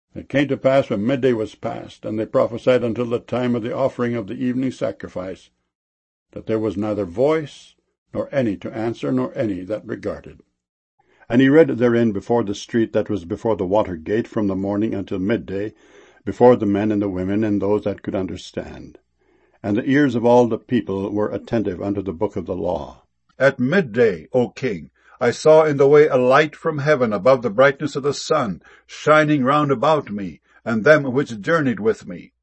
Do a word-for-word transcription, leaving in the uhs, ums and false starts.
It came to pass when midday was past, and they prophesied until the time of the offering of the evening sacrifice, that there was neither voice, nor any to answer, nor any that regarded. And he read therein before the street that was before the water gate from the morning until midday, before the men and the women and those that could understand. And the ears of all the people were attentive unto the book of the law. At midday, O king, I saw in the way a light from heaven above the brightness of the sun, shining round about me, and them which journeyed with me.